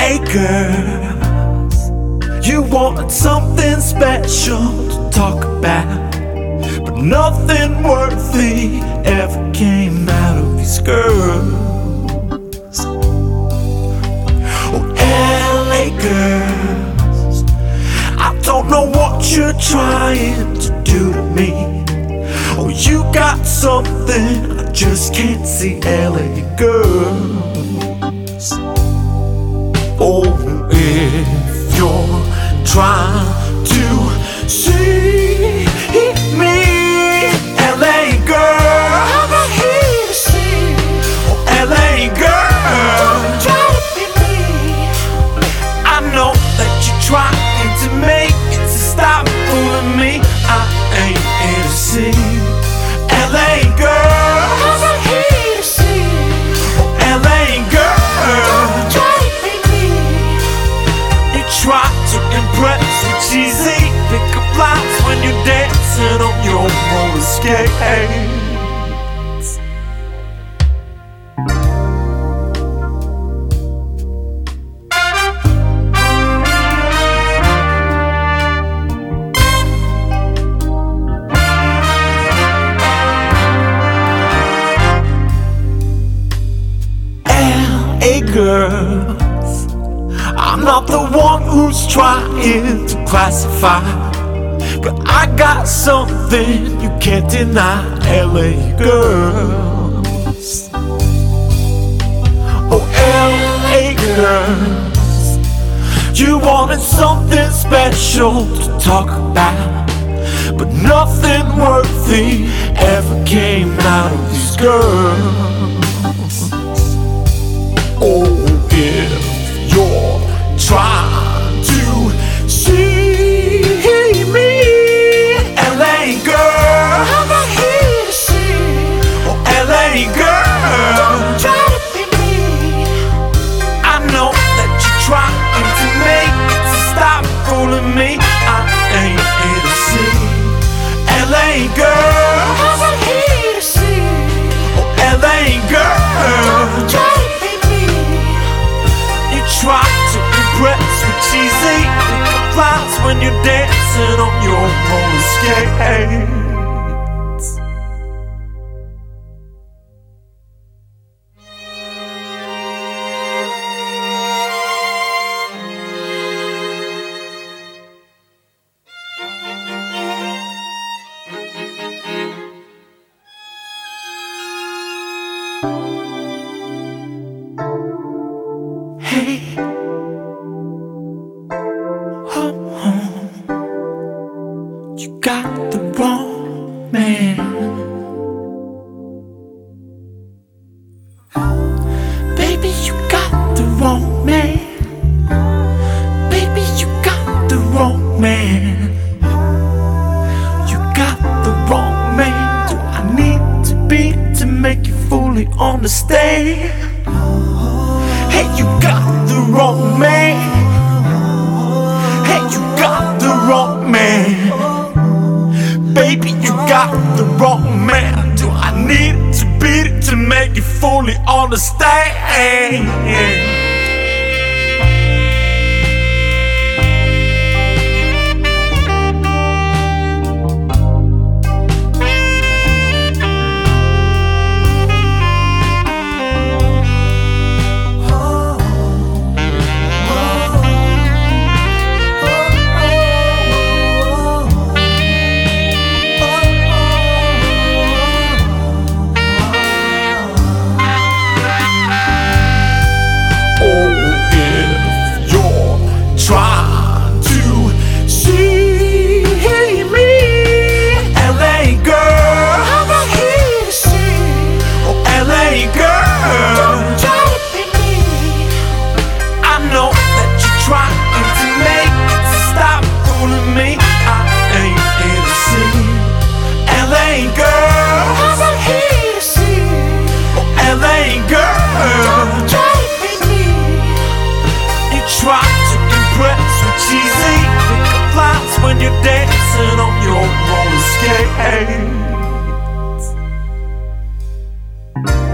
Girls, you wanted something special to talk about, but nothing worthy ever came out of these girls. Oh, LA girls, I don't know what you're trying to do to me. Oh, you got something I just can't see, LA girls. Oh, if you're trying to see me, LA girl, I'm not here to see. Oh, LA girl, don't try to be me. I know that you're trying to make it, so stop fooling me. I ain't here to see. LA girl, I'm not here to see. Oh, LA girl, don't try. Try to impress with cheesy pick-up lines when you're dancing on your roller skates. LA girl, I'm not the one who's trying to classify, but I got something you can't deny, LA girls. Oh, LA girls, you wanted something special to talk about, but nothing worthy ever came out of these girls. Oh, if you're trying to see me, LA girl, I'm not here to see. Oh, LA girl, don't try to be me. I know that you're trying to make it, so stop fooling me. I ain't here to see. LA girl, I'm not here to see. Oh, LA girl, don't try to be me. You try to impress with cheesy pick-up lines when you're dancing on your roller skates. Hey, you got the wrong man. Baby, you got the wrong man. Baby, you got the wrong man. You got the wrong man. Do I need to be to make you fully understand? Hey, you got the wrong man. Hey, you got the wrong man. Baby, you got the wrong man. Do I need to beat it to make you fully understand? When you're dancing on your roller skates.